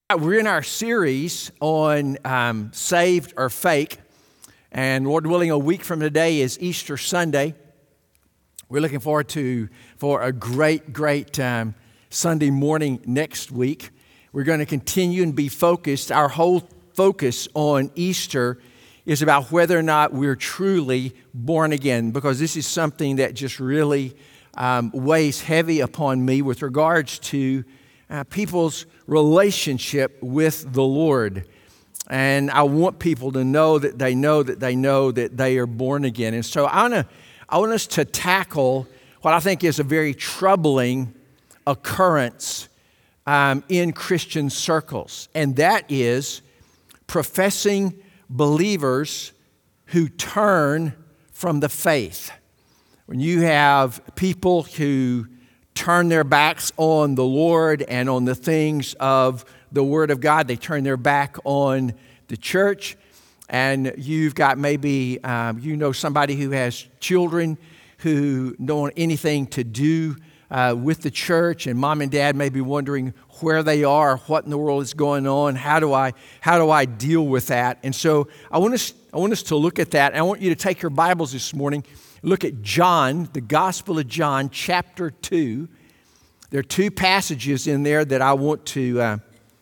We're in our series on saved or fake, and Lord willing, a week from today is Easter Sunday. We're looking forward for a great Sunday morning next week. We're going to continue and be focused. Our whole focus on Easter is about whether or not we're truly born again, because this is something that just really weighs heavy upon me with regards to people's relationship with the Lord. And I want people to know that they know that they are born again. And so I want us to tackle what I think is a very troubling occurrence in Christian circles. And that is professing believers who turn from the faith. When you have people who turn their backs on the Lord and on the things of the Word of God, they turn their back on the church, and you've got maybe, somebody who has children who don't want anything to do with the church, and mom and dad may be wondering where they are, what in the world is going on, how do I deal with that? And so I want us to look at that, and I want you to take your Bibles this morning. Look at John, the Gospel of John, chapter 2. There are two passages in there that I want to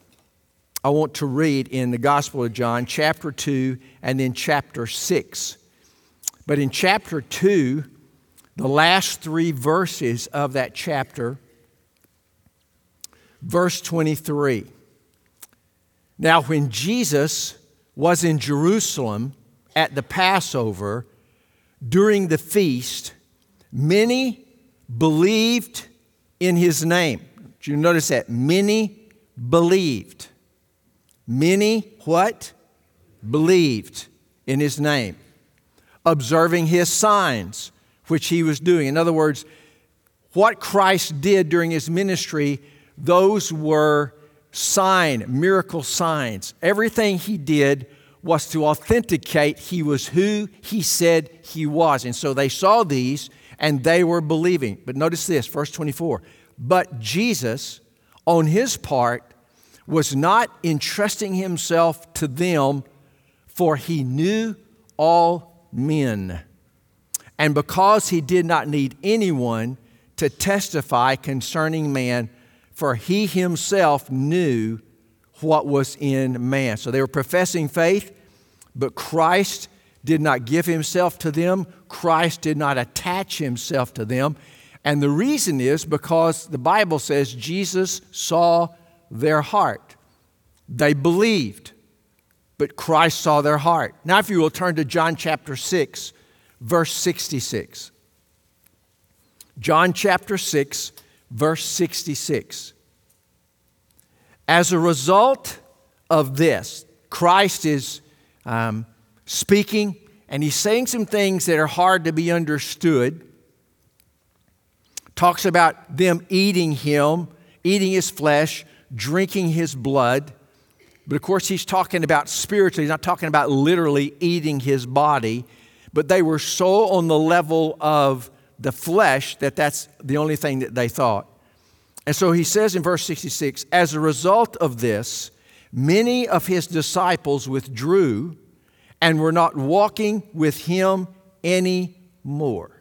read in the Gospel of John, chapter 2 and then chapter 6. But in chapter 2, the last three verses of that chapter, verse 23. Now, when Jesus was in Jerusalem at the Passover, during the feast, many believed in his name. Did you notice that? Many believed. Many what? Believed in his name, observing his signs, which he was doing. In other words, what Christ did during his ministry, those were miracle signs. Everything he did was to authenticate he was who he said he was. And so they saw these and they were believing. But notice this, verse 24. But Jesus, on his part, was not entrusting himself to them, for he knew all men. And because he did not need anyone to testify concerning man, for he himself knew what was in man. So they were professing faith, but Christ did not give himself to them. Christ did not attach himself to them. And the reason is because the Bible says Jesus saw their heart. They believed, but Christ saw their heart. Now, if you will turn to John chapter 6, verse 66. John chapter 6, verse 66. As a result of this, Christ is speaking, and he's saying some things that are hard to be understood. Talks about them eating him, eating his flesh, drinking his blood. But of course, he's talking about spiritually. He's not talking about literally eating his body. But they were so on the level of the flesh that that's the only thing that they thought. And so he says in verse 66, as a result of this, many of his disciples withdrew and were not walking with him anymore.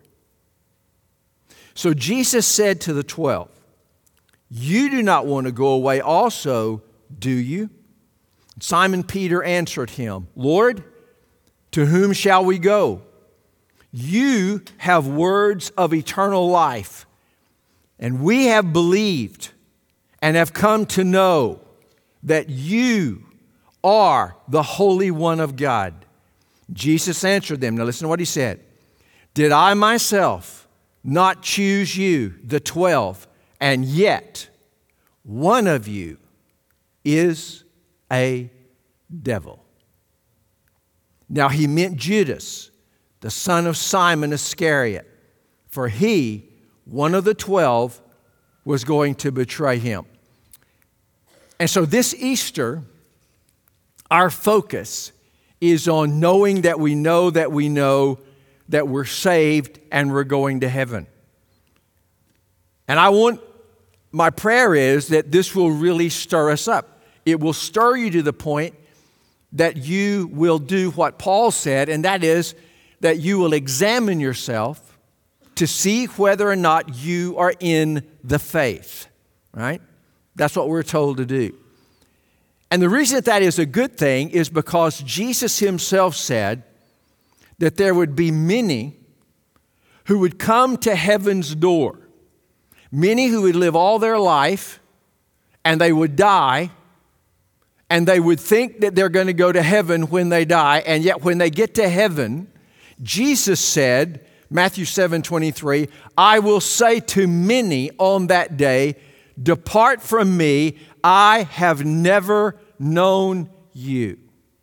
So Jesus said to the 12, you do not want to go away also, do you? Simon Peter answered him, Lord, to whom shall we go? You have words of eternal life. And we have believed and have come to know that you are the Holy One of God. Jesus answered them. Now listen to what he said. Did I myself not choose you, the 12, and yet one of you is a devil? Now he meant Judas, the son of Simon Iscariot, for he, one of the 12, was going to betray him. And so this Easter, our focus is on knowing that we know that we're saved and we're going to heaven. And my prayer is that this will really stir us up. it will stir you to the point that you will do what Paul said, and that is that you will examine yourself to see whether or not you are in the faith, right? That's what we're told to do. And the reason that is a good thing is because Jesus himself said that there would be many who would come to heaven's door, many who would live all their life and they would die, and they would think that they're going to go to heaven when they die, and yet when they get to heaven, Jesus said, Matthew 7:23, I will say to many on that day, depart from me, I have never known you.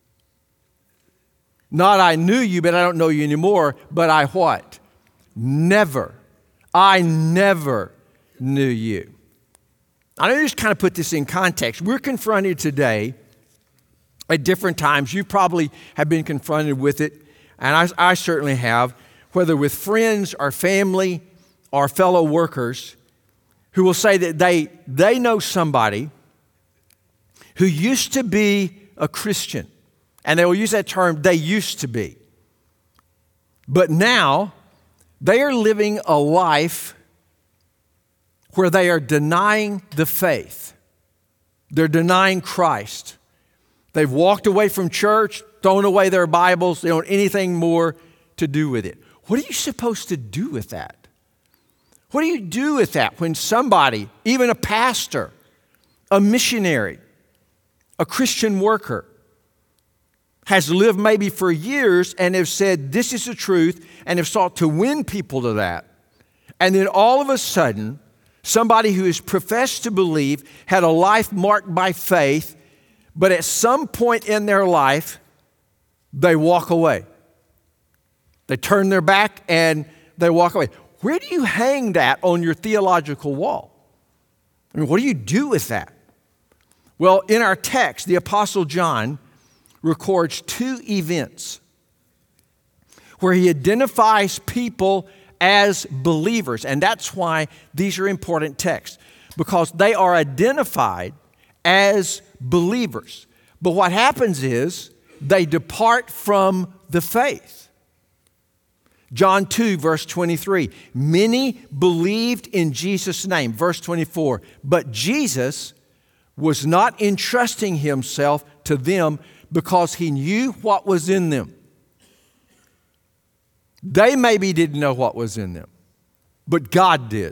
Not I knew you, but I don't know you anymore, but I what? Never. I never knew you. I know you just kind of put this in context. We're confronted today at different times. You probably have been confronted with it, and I certainly have, whether with friends or family or fellow workers who will say that they know somebody who used to be a Christian. And they will use that term, they used to be. But now, they are living a life where they are denying the faith. They're denying Christ. They've walked away from church, thrown away their Bibles. They don't want anything more to do with it. What are you supposed to do with that? What do you do with that when somebody, even a pastor, a missionary, a Christian worker, has lived maybe for years and have said, this is the truth, and have sought to win people to that. And then all of a sudden, somebody who has professed to believe, had a life marked by faith, but at some point in their life, they walk away. They turn their back and they walk away. Where do you hang that on your theological wall? I mean, what do you do with that? Well, in our text, the Apostle John records two events where he identifies people as believers. And that's why these are important texts, because they are identified as believers. But what happens is they depart from the faith. John 2, verse 23, many believed in Jesus' name. Verse 24, but Jesus was not entrusting himself to them because he knew what was in them. They maybe didn't know what was in them, but God did.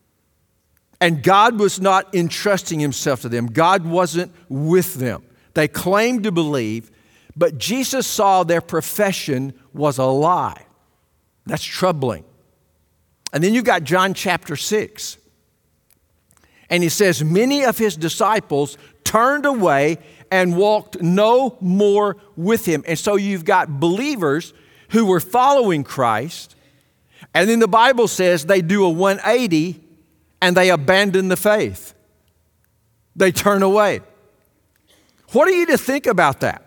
And God was not entrusting himself to them. God wasn't with them. They claimed to believe, but Jesus saw their profession was a lie. That's troubling. And then you got John chapter 6. And he says, many of his disciples turned away and walked no more with him. And so you've got believers who were following Christ. And then the Bible says they do a 180 and they abandon the faith. They turn away. What are you to think about that?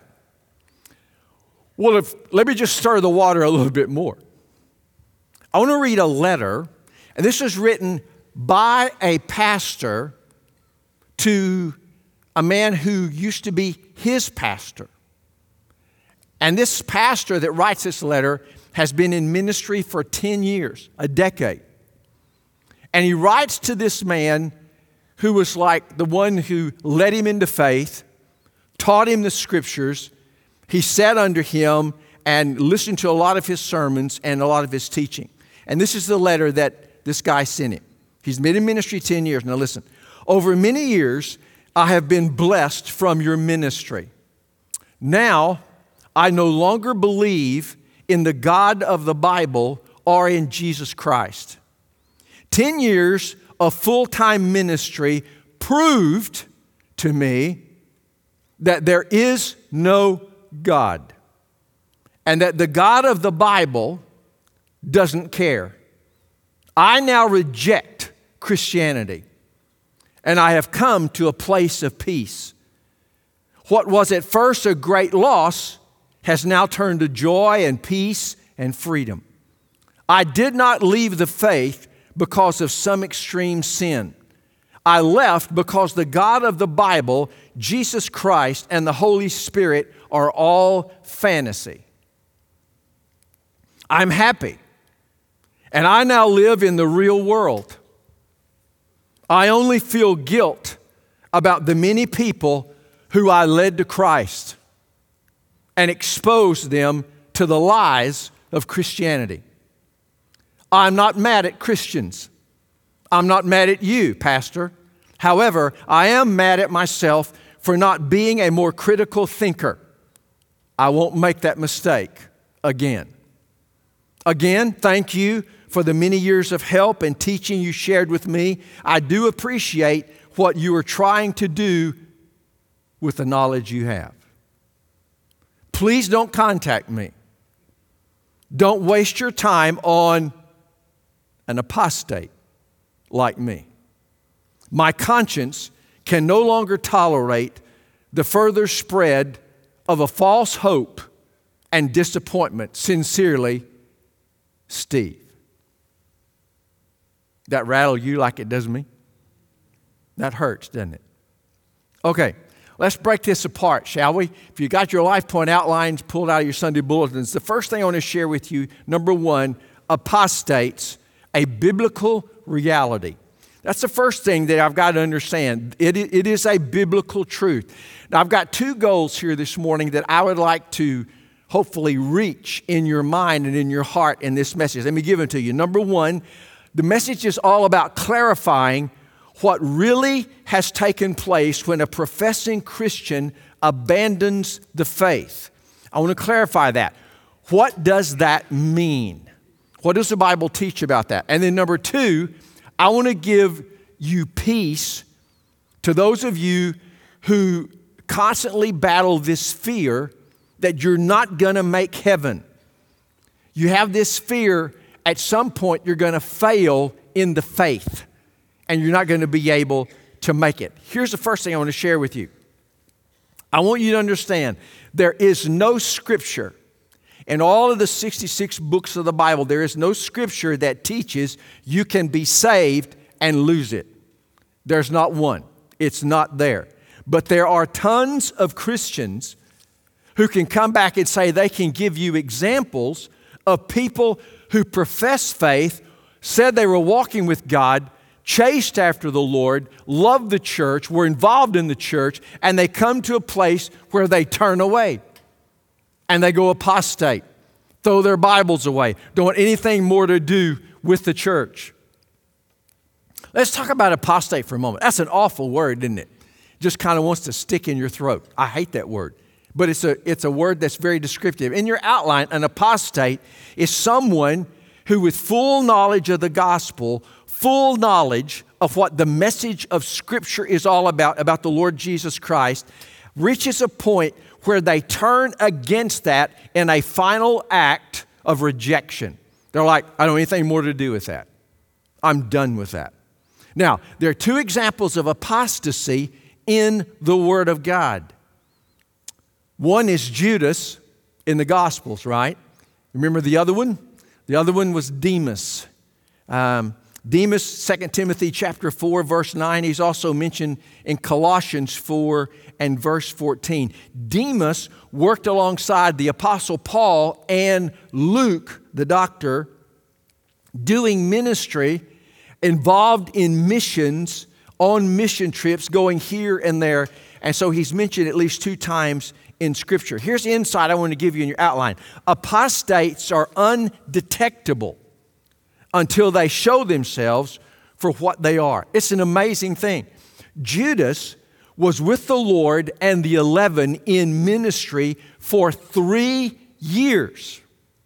Well, let me just stir the water a little bit more. I want to read a letter, and this is written by a pastor to a man who used to be his pastor. And this pastor that writes this letter has been in ministry for 10 years, a decade. And he writes to this man who was like the one who led him into faith, taught him the scriptures. He sat under him and listened to a lot of his sermons and a lot of his teaching. And this is the letter that this guy sent him. He's been in ministry 10 years. Now listen, over many years, I have been blessed from your ministry. Now, I no longer believe in the God of the Bible or in Jesus Christ. 10 years of full-time ministry proved to me that there is no God, and that the God of the Bible doesn't care. I now reject Christianity, and I have come to a place of peace. What was at first a great loss has now turned to joy and peace and freedom. I did not leave the faith because of some extreme sin. I left because the God of the Bible, Jesus Christ, and the Holy Spirit are all fantasy. I'm happy, and I now live in the real world. I only feel guilt about the many people who I led to Christ and exposed them to the lies of Christianity. I'm not mad at Christians. I'm not mad at you, Pastor. However, I am mad at myself for not being a more critical thinker. I won't make that mistake again. Again, thank you for the many years of help and teaching you shared with me. I do appreciate what you are trying to do with the knowledge you have. Please don't contact me. Don't waste your time on an apostate like me. My conscience can no longer tolerate the further spread of a false hope and disappointment. Sincerely, Steve. That rattle you like it does me? That hurts, doesn't it? Okay, let's break this apart, shall we? If you got your life point outlines pulled out of your Sunday bulletins, the first thing I want to share with you, number one, apostates, a biblical reality. That's the first thing that I've got to understand. It is a biblical truth. Now, I've got two goals here this morning that I would like to hopefully reach in your mind and in your heart in this message. Let me give them to you. Number one, the message is all about clarifying what really has taken place when a professing Christian abandons the faith. I want to clarify that. What does that mean? What does the Bible teach about that? And then number two, I want to give you peace to those of you who constantly battle this fear that you're not going to make heaven. You have this fear at some point you're going to fail in the faith and you're not going to be able to make it. Here's the first thing I want to share with you. I want you to understand there is no scripture in all of the 66 books of the Bible, there is no scripture that teaches you can be saved and lose it. There's not one. It's not there. But there are tons of Christians who can come back and say they can give you examples of people who profess faith, said they were walking with God, chased after the Lord, loved the church, were involved in the church, and they come to a place where they turn away and they go apostate, throw their Bibles away, don't want anything more to do with the church. Let's talk about apostate for a moment. That's an awful word, isn't it? Just kind of wants to stick in your throat. I hate that word. But it's a word that's very descriptive. In your outline, an apostate is someone who with full knowledge of the gospel, full knowledge of what the message of Scripture is all about the Lord Jesus Christ, reaches a point where they turn against that in a final act of rejection. They're like, I don't want anything more to do with that. I'm done with that. Now, there are two examples of apostasy in the Word of God. One is Judas in the Gospels, right? Remember the other one? The other one was Demas. Demas, 2 Timothy chapter 4, verse 9. He's also mentioned in Colossians 4 and verse 14. Demas worked alongside the Apostle Paul and Luke, the doctor, doing ministry, involved in missions, on mission trips, going here and there. And so he's mentioned at least two times in Scripture. Here's the insight I want to give you in your outline. Apostates are undetectable until they show themselves for what they are. It's an amazing thing. Judas was with the Lord and the 11 in ministry for 3 years.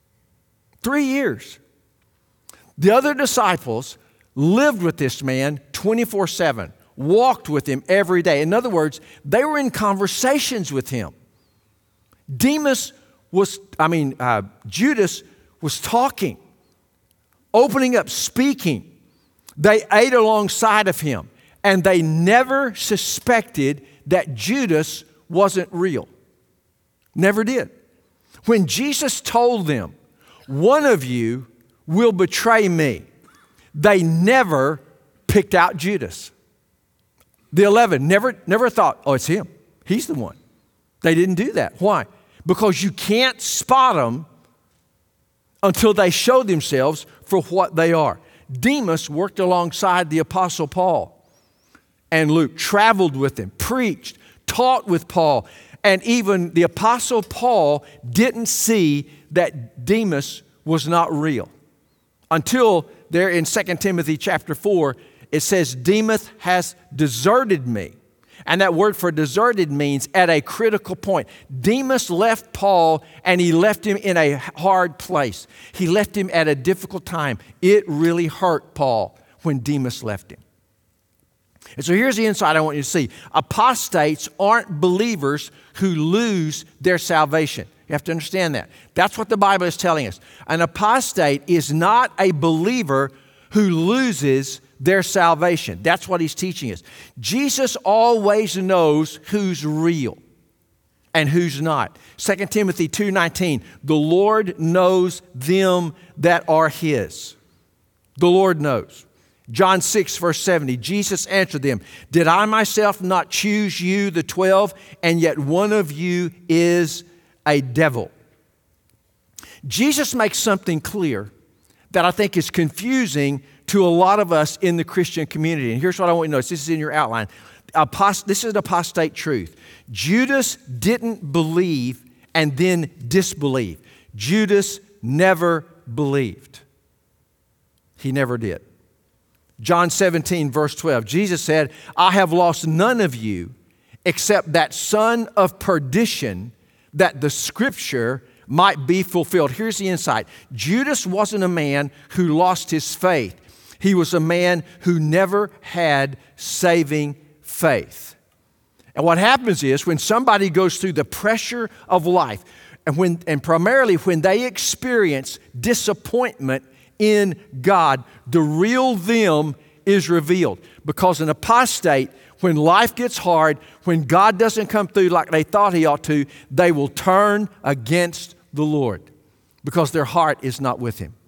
3 years. The other disciples lived with this man 24/7, walked with him every day. In other words, they were in conversations with him. Judas was talking, opening up, speaking. They ate alongside of him, and they never suspected that Judas wasn't real. Never did. When Jesus told them, one of you will betray me, they never picked out Judas. The 11 never thought, oh, it's him. He's the one. They didn't do that. Why? Because you can't spot them until they show themselves for what they are. Demas worked alongside the Apostle Paul and Luke, traveled with him, preached, taught with Paul, and even the Apostle Paul didn't see that Demas was not real until there in 2 Timothy chapter 4, it says, Demas has deserted me. And that word for deserted means at a critical point. Demas left Paul and he left him in a hard place. He left him at a difficult time. It really hurt Paul when Demas left him. And so here's the insight I want you to see. Apostates aren't believers who lose their salvation. You have to understand that. That's what the Bible is telling us. An apostate is not a believer who loses their salvation. That's what he's teaching us. Jesus always knows who's real and who's not. 2 Timothy 2:19, the Lord knows them that are his. The Lord knows. John 6, verse 70, Jesus answered them, did I myself not choose you, the 12, and yet one of you is a devil? Jesus makes something clear that I think is confusing to a lot of us in the Christian community. And here's what I want you to notice. This is in your outline. This is an apostate truth. Judas didn't believe and then disbelieve. Judas never believed. He never did. John 17, verse 12, Jesus said, I have lost none of you except that son of perdition, that the scripture might be fulfilled. Here's the insight. Judas wasn't a man who lost his faith. He was a man who never had saving faith. And what happens is when somebody goes through the pressure of life, and primarily when they experience disappointment in God, the real them is revealed. Because an apostate, when life gets hard, when God doesn't come through like they thought he ought to, they will turn against the Lord because their heart is not with him.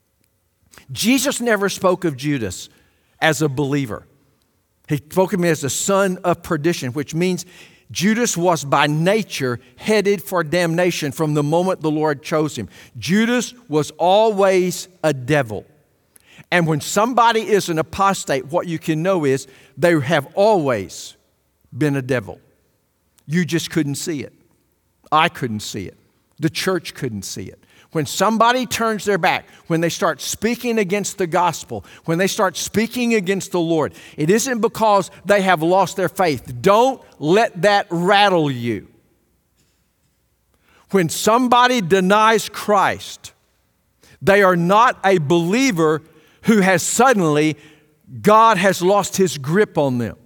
Jesus never spoke of Judas as a believer. He spoke of him as the son of perdition, which means Judas was by nature headed for damnation from the moment the Lord chose him. Judas was always a devil. And when somebody is an apostate, what you can know is they have always been a devil. You just couldn't see it. I couldn't see it. The church couldn't see it. When somebody turns their back, when they start speaking against the gospel, when they start speaking against the Lord, it isn't because they have lost their faith. Don't let that rattle you. When somebody denies Christ, they are not a believer who has suddenly, God has lost his grip on them.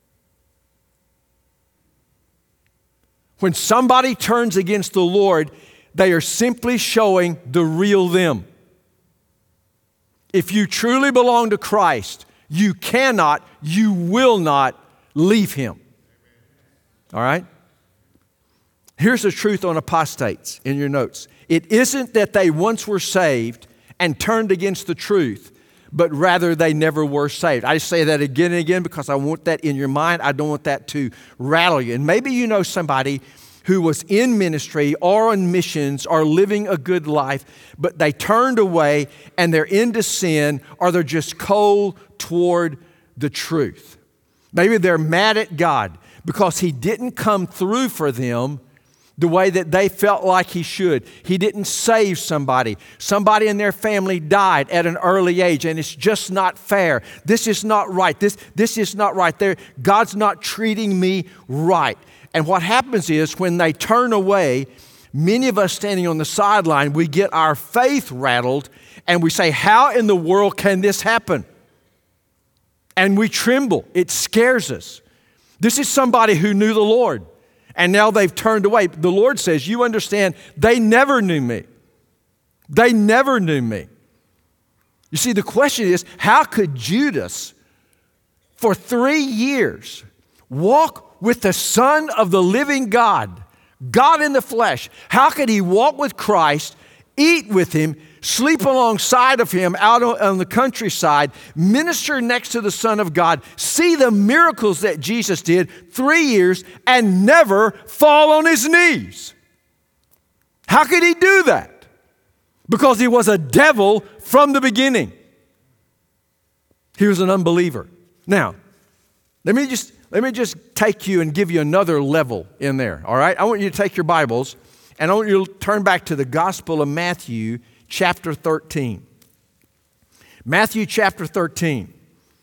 When somebody turns against the Lord, they are simply showing the real them. If you truly belong to Christ, you cannot, you will not leave him. All right? Here's the truth on apostates in your notes. It isn't that they once were saved and turned against the truth, but rather they never were saved. I just say that again and again because I want that in your mind. I don't want that to rattle you. And maybe you know somebody who was in ministry or on missions or living a good life, but they turned away and they're into sin or they're just cold toward the truth. Maybe they're mad at God because he didn't come through for them the way that they felt like he should. He didn't save somebody. Somebody in their family died at an early age, and it's just not fair. This is not right. This is not right. God's not treating me right. And what happens is when they turn away, many of us standing on the sideline, we get our faith rattled, and we say, how in the world can this happen? And we tremble. It scares us. This is somebody who knew the Lord. And now they've turned away. The Lord says, you understand, they never knew me. They never knew me. You see, the question is, how could Judas, for 3 years, walk with the Son of the living God, God in the flesh? How could he walk with Christ eat with him, sleep alongside of him out on the countryside, minister next to the Son of God, see the miracles that Jesus did 3 years, and never fall on his knees. How could he do that? Because he was a devil from the beginning. He was an unbeliever. Now, let me just take you and give you another level in there, all right? I want you to take your Bibles, and I want you to turn back to the Gospel of Matthew, chapter 13. Matthew chapter 13.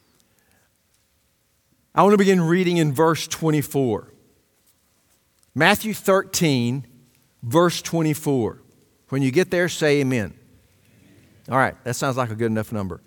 I want to begin reading in verse 24. Matthew 13, verse 24. When you get there, say amen. All right, that sounds like a good enough number.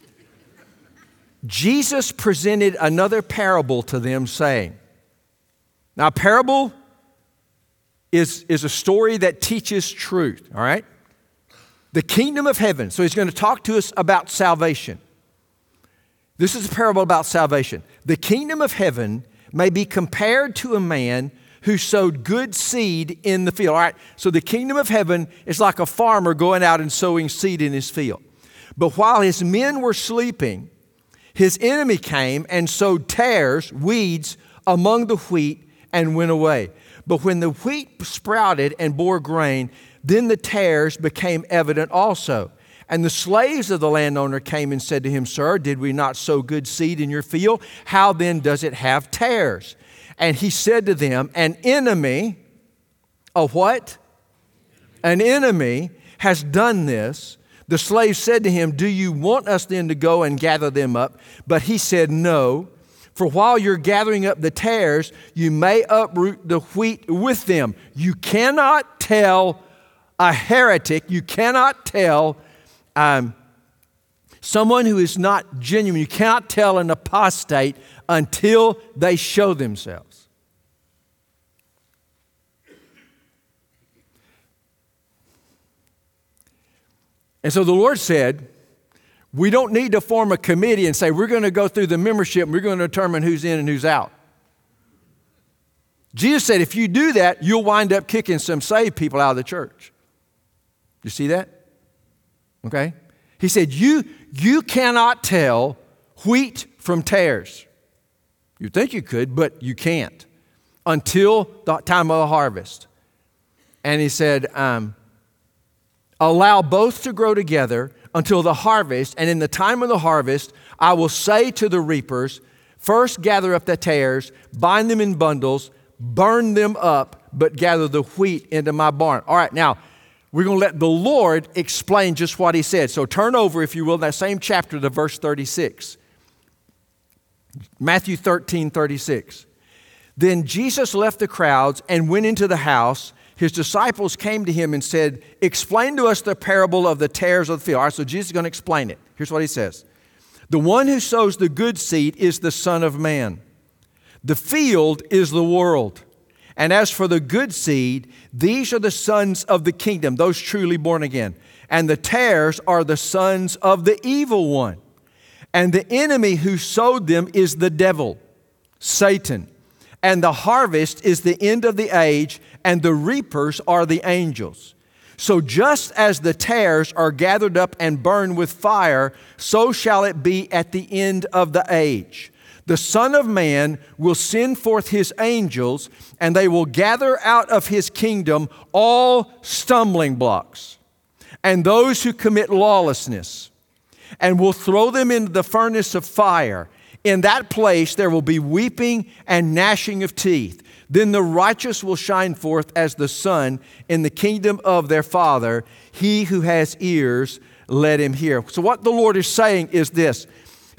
Jesus presented another parable to them, saying, now, a parable is a story that teaches truth, all right? The kingdom of heaven. So he's going to talk to us about salvation. This is a parable about salvation. The kingdom of heaven may be compared to a man who sowed good seed in the field. All right, so the kingdom of heaven is like a farmer going out and sowing seed in his field. But while his men were sleeping, his enemy came and sowed tares, weeds, among the wheat and went away. But when the wheat sprouted and bore grain, then the tares became evident also. And the slaves of the landowner came and said to him, Sir, did we not sow good seed in your field? How then does it have tares? And he said to them, an enemy, a what? An enemy has done this. The slave said to him, do you want us then to go and gather them up? But he said, no. For while you're gathering up the tares, you may uproot the wheat with them. You cannot tell a heretic, you cannot tell someone who is not genuine, you cannot tell an apostate until they show themselves. And so the Lord said, we don't need to form a committee and say, we're going to go through the membership and we're going to determine who's in and who's out. Jesus said, if you do that, you'll wind up kicking some saved people out of the church. You see that? Okay? He said, you cannot tell wheat from tares. You think you could, but you can't until the time of the harvest. And he said, allow both to grow together until the harvest, and in the time of the harvest, I will say to the reapers, first gather up the tares, bind them in bundles, burn them up, but gather the wheat into my barn. All right, now, we're going to let the Lord explain just what he said. So turn over, if you will, that same chapter to verse 36. Matthew 13, 36. Then Jesus left the crowds and went into the house. His disciples came to him and said, explain to us the parable of the tares of the field. All right, so Jesus is going to explain it. Here's what he says. The one who sows the good seed is the Son of Man. The field is the world. And as for the good seed, these are the sons of the kingdom, those truly born again. And the tares are the sons of the evil one. And the enemy who sowed them is the devil, Satan. And the harvest is the end of the age, and the reapers are the angels. So just as the tares are gathered up and burned with fire, so shall it be at the end of the age. The Son of Man will send forth his angels, and they will gather out of his kingdom all stumbling blocks and those who commit lawlessness, and will throw them into the furnace of fire. In that place there will be weeping and gnashing of teeth. Then the righteous will shine forth as the sun in the kingdom of their Father. He who has ears, let him hear. So what the Lord is saying is this.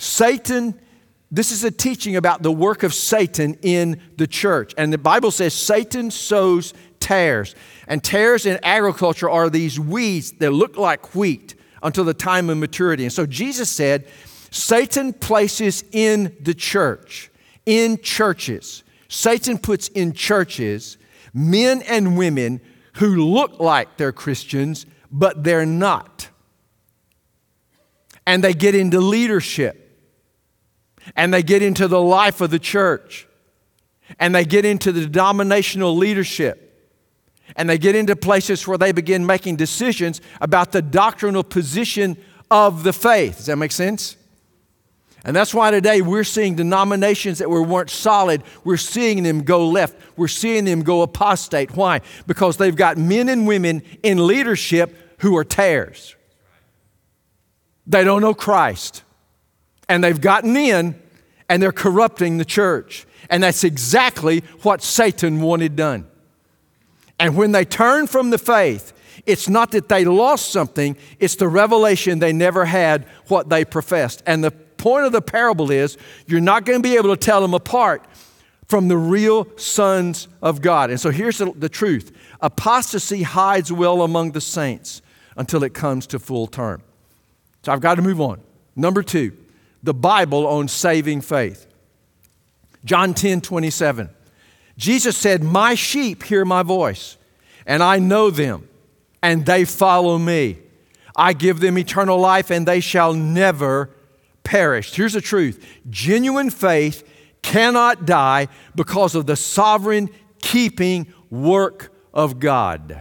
This is a teaching about the work of Satan in the church. And the Bible says Satan sows tares. And tares in agriculture are these weeds that look like wheat until the time of maturity. And so Jesus said, Satan places in the church, in churches. Satan puts in churches men and women who look like they're Christians, but they're not. And they get into leadership. And they get into the life of the church. And they get into the denominational leadership. And they get into places where they begin making decisions about the doctrinal position of the faith. Does that make sense? And that's why today we're seeing denominations that weren't solid, we're seeing them go left. We're seeing them go apostate. Why? Because they've got men and women in leadership who are tares. They don't know Christ. And they've gotten in and they're corrupting the church. And that's exactly what Satan wanted done. And when they turn from the faith, it's not that they lost something, it's the revelation they never had what they professed. And the point of the parable is you're not going to be able to tell them apart from the real sons of God. And so here's the truth. Apostasy hides well among the saints until it comes to full term. So I've got to move on. Number 2, the Bible on saving faith. John 10:27. Jesus said, "My sheep hear my voice, and I know them, and they follow me. I give them eternal life, and they shall never perish." Here's the truth. Genuine faith cannot die because of the sovereign keeping work of God.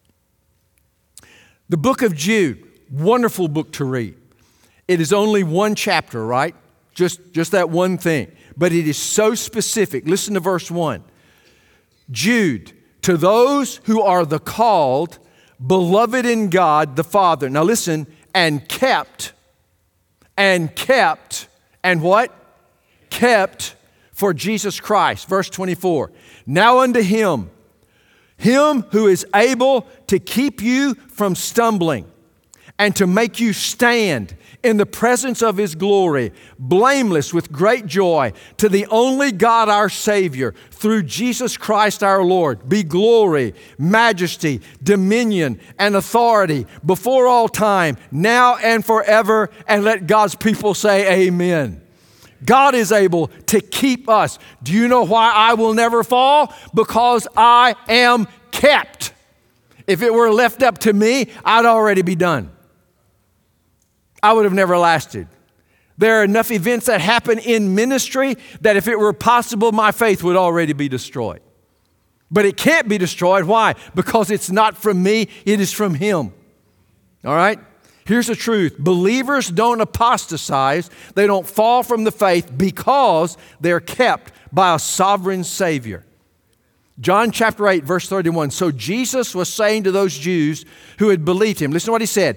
The book of Jude, wonderful book to read. It is only one chapter, right? Just that one thing. But it is so specific. Listen to verse 1. Jude, to those who are the called, beloved in God the Father. Now listen, and kept, and what? Kept for Jesus Christ. Verse 24. Now unto him who is able to keep you from stumbling and to make you stand in the presence of his glory, blameless with great joy, to the only God our Savior, through Jesus Christ our Lord, be glory, majesty, dominion, and authority before all time, now and forever. And let God's people say amen. God is able to keep us. Do you know why I will never fall? Because I am kept. If it were left up to me, I'd already be done. I would have never lasted. There are enough events that happen in ministry that if it were possible, my faith would already be destroyed. But it can't be destroyed. Why? Because it's not from me, it is from him. All right? Here's the truth. Believers don't apostatize. They don't fall from the faith because they're kept by a sovereign Savior. John chapter 8, verse 31. So Jesus was saying to those Jews who had believed him, listen to what he said.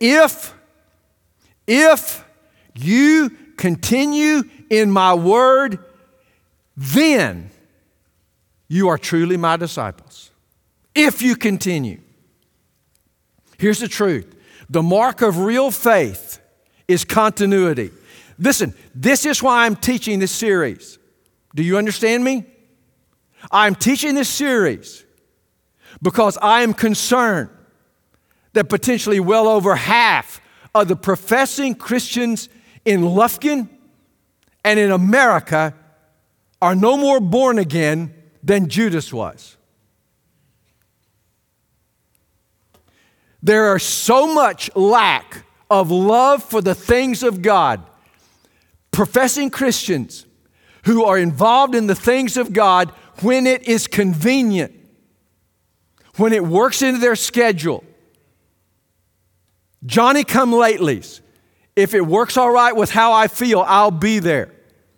If you continue in my word, then you are truly my disciples. If you continue. Here's the truth. The mark of real faith is continuity. Listen, this is why I'm teaching this series. Do you understand me? I'm teaching this series because I am concerned that potentially well over half of the professing Christians in Lufkin and in America are no more born again than Judas was. There are so much lack of love for the things of God. Professing Christians who are involved in the things of God when it is convenient, when it works into their schedule. Johnny-come-latelys. If it works all right with how I feel, I'll be there.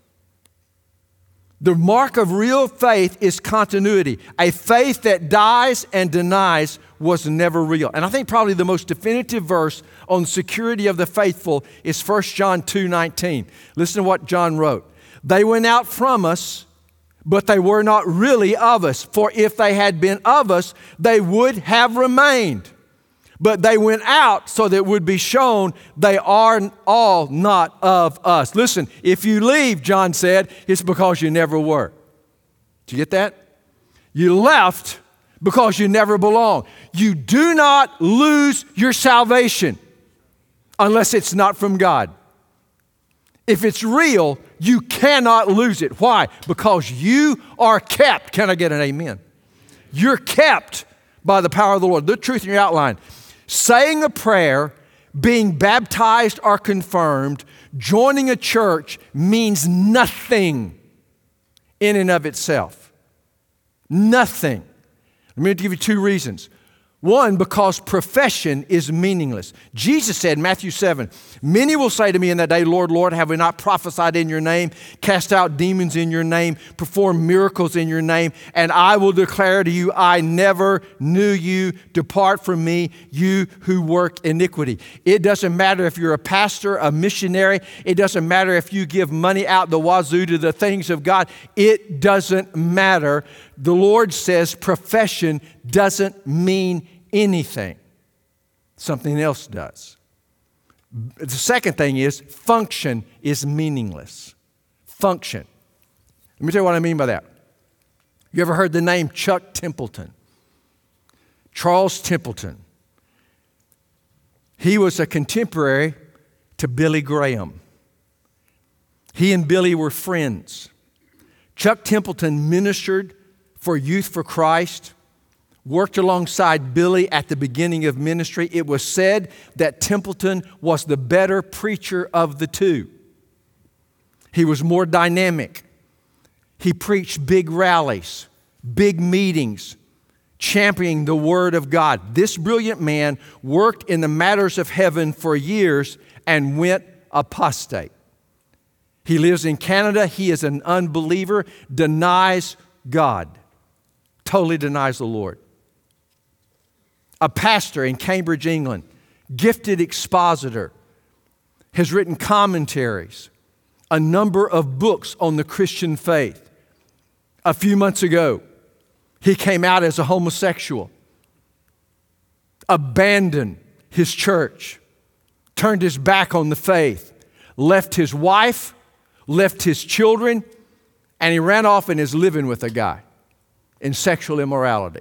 The mark of real faith is continuity. A faith that dies and denies was never real. And I think probably the most definitive verse on security of the faithful is 1 John 2:19. Listen to what John wrote. They went out from us, but they were not really of us. For if they had been of us, they would have remained. But they went out so that it would be shown they are all not of us. Listen, if you leave, John said, it's because you never were. Did you get that? You left because you never belong. You do not lose your salvation unless it's not from God. If it's real, you cannot lose it. Why? Because you are kept. Can I get an amen? You're kept by the power of the Lord. The truth in your outline. Saying a prayer, being baptized or confirmed, joining a church means nothing in and of itself. Nothing. Let me give you two reasons. One, because profession is meaningless. Jesus said in Matthew 7, many will say to me in that day, Lord, Lord, have we not prophesied in your name, cast out demons in your name, performed miracles in your name? And I will declare to you, I never knew you. Depart from me, you who work iniquity. It doesn't matter if you're a pastor, a missionary. It doesn't matter if you give money out the wazoo to the things of God. It doesn't matter. The Lord says profession doesn't mean anything. Something else does. The second thing is function is meaningless. Function. Let me tell you what I mean by that. You ever heard the name Chuck Templeton? Charles Templeton. He was a contemporary to Billy Graham. He and Billy were friends. Chuck Templeton ministered for Youth for Christ, worked alongside Billy at the beginning of ministry. It was said that Templeton was the better preacher of the two. He was more dynamic. He preached big rallies, big meetings, championing the Word of God. This brilliant man worked in the matters of heaven for years and went apostate. He lives in Canada. He is an unbeliever, denies God. Totally denies the Lord. A pastor in Cambridge, England, gifted expositor, has written commentaries, a number of books on the Christian faith. A few months ago, he came out as a homosexual, abandoned his church, turned his back on the faith, left his wife, left his children, and he ran off and is living with a guy in sexual immorality.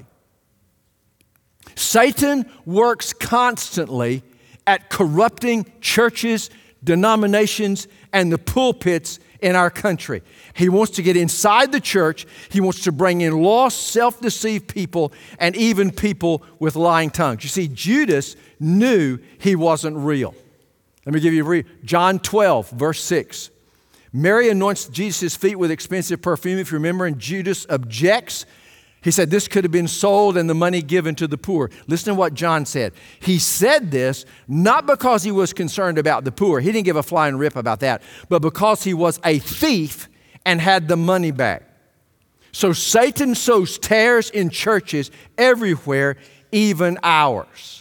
Satan works constantly at corrupting churches, denominations, and the pulpits in our country. He wants to get inside the church. He wants to bring in lost, self-deceived people and even people with lying tongues. You see, Judas knew he wasn't real. Let me give you John 12, verse 6. Mary anoints Jesus' feet with expensive perfume, if you remember, and Judas objects. He said this could have been sold and the money given to the poor. Listen to what John said. He said this not because he was concerned about the poor. He didn't give a flying rip about that. But because he was a thief and had the money back. So Satan sows tares in churches everywhere, even ours.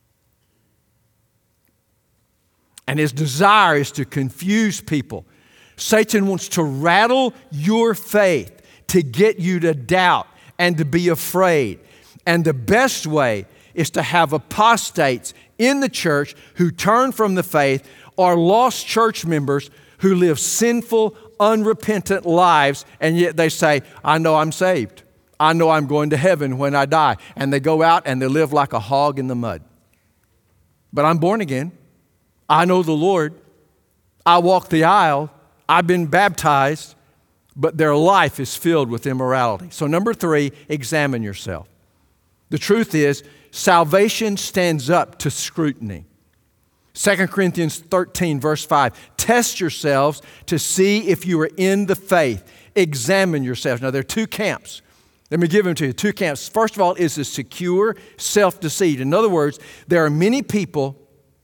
And his desire is to confuse people. Satan wants to rattle your faith, to get you to doubt and to be afraid. And the best way is to have apostates in the church who turn from the faith, or lost church members who live sinful, unrepentant lives, and yet they say, I know I'm saved. I know I'm going to heaven when I die. And they go out and they live like a hog in the mud. But I'm born again. I know the Lord. I walk the aisle. I've been baptized. But their life is filled with immorality. So number 3, examine yourself. The truth is, salvation stands up to scrutiny. 2 Corinthians 13, verse 5. Test yourselves to see if you are in the faith. Examine yourselves. Now, there are two camps. Let me give them to you. Two camps. First of all is the secure self-deceit. In other words, there are many people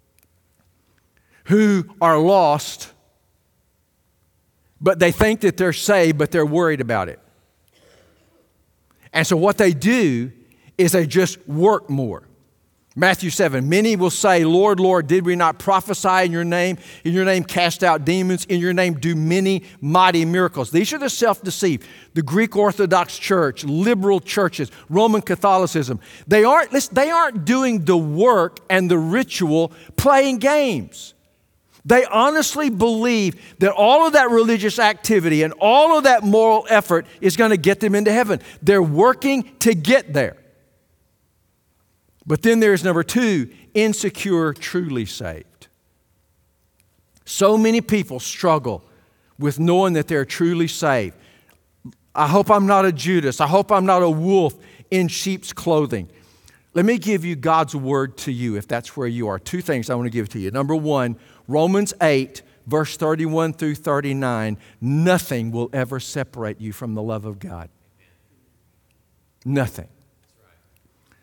who are lost, but they think that they're saved, but they're worried about it. And so what they do is they just work more. Matthew 7, many will say, Lord, Lord, did we not prophesy in your name? In your name cast out demons. In your name do many mighty miracles. These are the self-deceived. The Greek Orthodox Church, liberal churches, Roman Catholicism. They aren't doing the work and the ritual playing games. They honestly believe that all of that religious activity and all of that moral effort is going to get them into heaven. They're working to get there. But then there's number 2, insecure, truly saved. So many people struggle with knowing that they're truly saved. I hope I'm not a Judas. I hope I'm not a wolf in sheep's clothing. Let me give you God's word to you if that's where you are. 2 things I want to give to you. Number 1, Romans 8, verse 31 through 39. Nothing will ever separate you from the love of God. Nothing.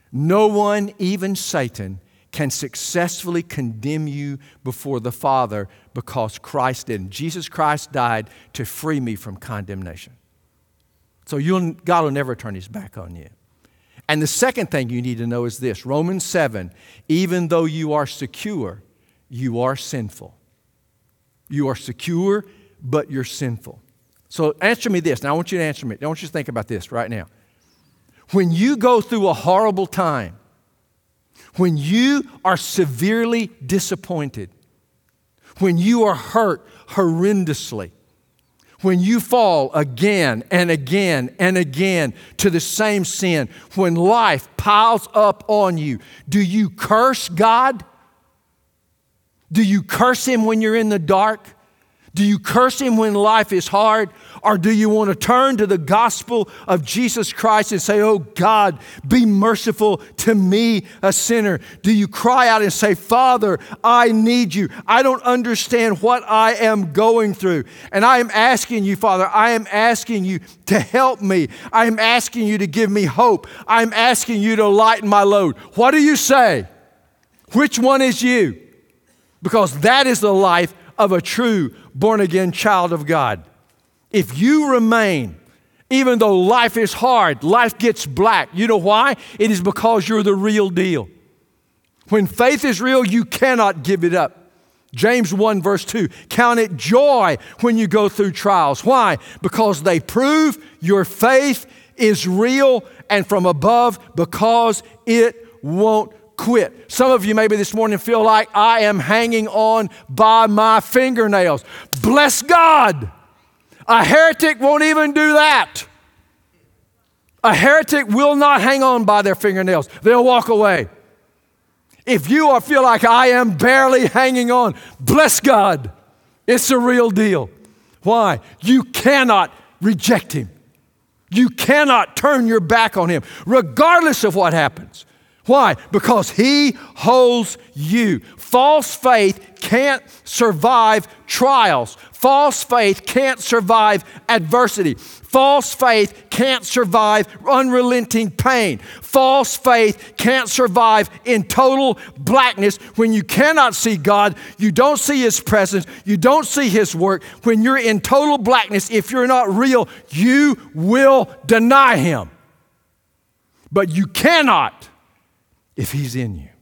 No one, even Satan, can successfully condemn you before the Father because Christ didn't. Jesus Christ died to free me from condemnation. So God will never turn his back on you. And the second thing you need to know is this. Romans 7, even though you are secure, you are sinful. You are secure, but you're sinful. So answer me this. Now I want you to answer me. I want you to think about this right now. When you go through a horrible time, when you are severely disappointed, when you are hurt horrendously, when you fall again and again and again to the same sin, when life piles up on you, do you curse God? Do you curse Him when you're in the dark? Do you curse Him when life is hard? Or do you want to turn to the gospel of Jesus Christ and say, oh God, be merciful to me, a sinner? Do you cry out and say, Father, I need you. I don't understand what I am going through. And I am asking you, Father, I am asking you to help me. I am asking you to give me hope. I am asking you to lighten my load. What do you say? Which one is you? Because that is the life of a true born-again child of God. If you remain, even though life is hard, life gets black, you know why? It is because you're the real deal. When faith is real, you cannot give it up. James 1 verse 2, count it joy when you go through trials. Why? Because they prove your faith is real and from above, because it won't quit. Some of you maybe this morning feel like I am hanging on by my fingernails. Bless God. A heretic won't even do that. A heretic will not hang on by their fingernails. They'll walk away. If you feel like I am barely hanging on, bless God. It's a real deal. Why? You cannot reject Him. You cannot turn your back on Him, regardless of what happens. Why? Because He holds you. False faith can't survive trials. False faith can't survive adversity. False faith can't survive unrelenting pain. False faith can't survive in total blackness. When you cannot see God, you don't see His presence, you don't see His work. When you're in total blackness, if you're not real, you will deny Him. But you cannot if He's in you.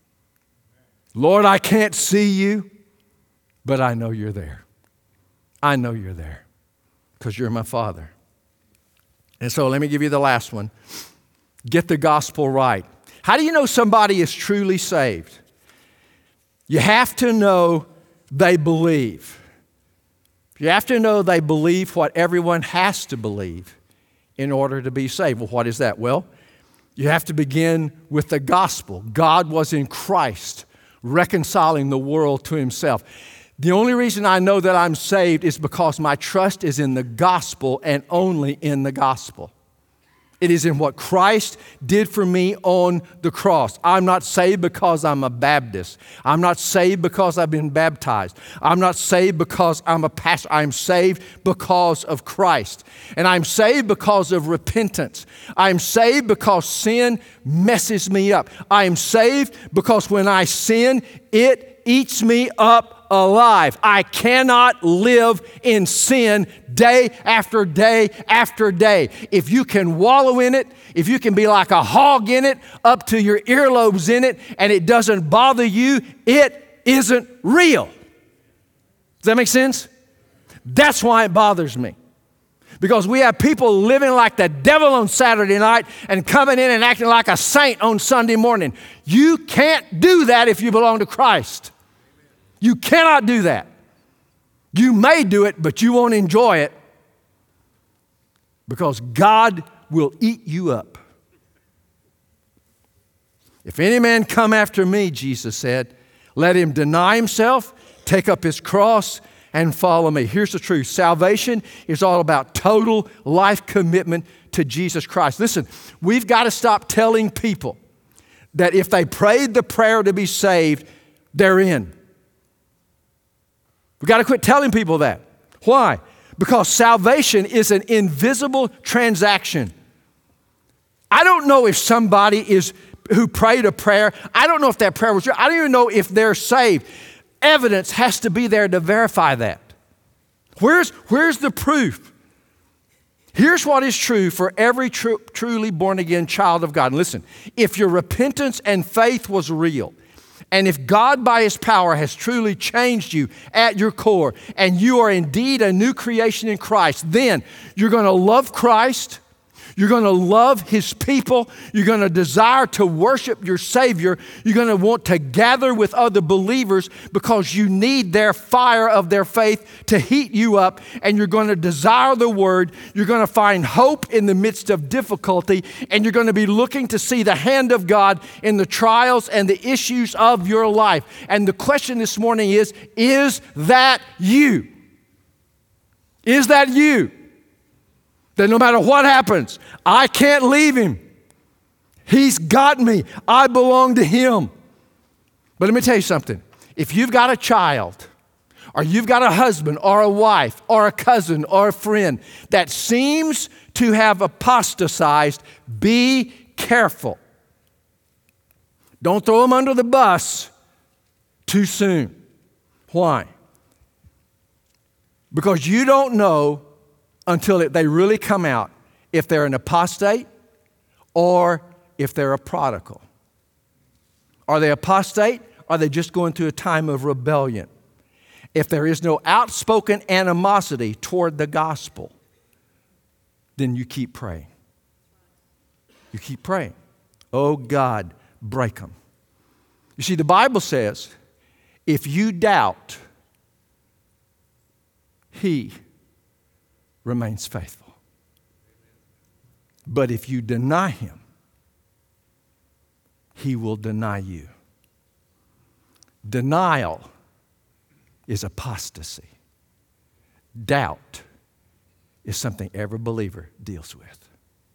Lord, I can't see you, but I know you're there. I know you're there because you're my Father. And so let me give you the last one. Get the gospel right. How do you know somebody is truly saved? You have to know they believe. You have to know they believe what everyone has to believe in order to be saved. Well, what is that? Well, you have to begin with the gospel. God was in Christ, reconciling the world to Himself. The only reason I know that I'm saved is because my trust is in the gospel and only in the gospel. It is in what Christ did for me on the cross. I'm not saved because I'm a Baptist. I'm not saved because I've been baptized. I'm not saved because I'm a pastor. I'm saved because of Christ. And I'm saved because of repentance. I'm saved because sin messes me up. I'm saved because when I sin, it eats me up alive. I cannot live in sin day after day after day. If you can wallow in it, if you can be like a hog in it, up to your earlobes in it, and it doesn't bother you, it isn't real. Does that make sense? That's why it bothers me. Because we have people living like the devil on Saturday night and coming in and acting like a saint on Sunday morning. You can't do that if you belong to Christ. You cannot do that. You may do it, but you won't enjoy it because God will eat you up. If any man come after me, Jesus said, let him deny himself, take up his cross, and follow me. Here's the truth. Salvation is all about total life commitment to Jesus Christ. Listen, we've got to stop telling people that if they prayed the prayer to be saved, they're in. We've got to quit telling people that. Why? Because salvation is an invisible transaction. I don't know if somebody is who prayed a prayer. I don't know if that prayer was true. I don't even know if they're saved. Evidence has to be there to verify that. Where's the proof? Here's what is true for every truly born-again child of God. And listen, if your repentance and faith was real, and if God by His power has truly changed you at your core, and you are indeed a new creation in Christ, then you're going to love Christ. You're going to love His people. You're going to desire to worship your Savior. You're going to want to gather with other believers because you need their fire of their faith to heat you up. And you're going to desire the Word. You're going to find hope in the midst of difficulty. And you're going to be looking to see the hand of God in the trials and the issues of your life. And the question this morning is that you? Is that you? That no matter what happens, I can't leave Him. He's got me. I belong to Him. But let me tell you something. If you've got a child, or you've got a husband, or a wife, or a cousin, or a friend that seems to have apostatized, be careful. Don't throw them under the bus too soon. Why? Because you don't know until they really come out if they're an apostate or if they're a prodigal. Are they apostate? Or are they just going through a time of rebellion? If there is no outspoken animosity toward the gospel, then you keep praying. You keep praying. Oh God, break them. You see, the Bible says, if you doubt, He remains faithful. But if you deny Him, He will deny you. Denial is apostasy. Doubt is something every believer deals with.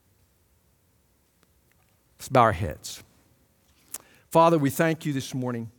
Let's bow our heads. Father, we thank You this morning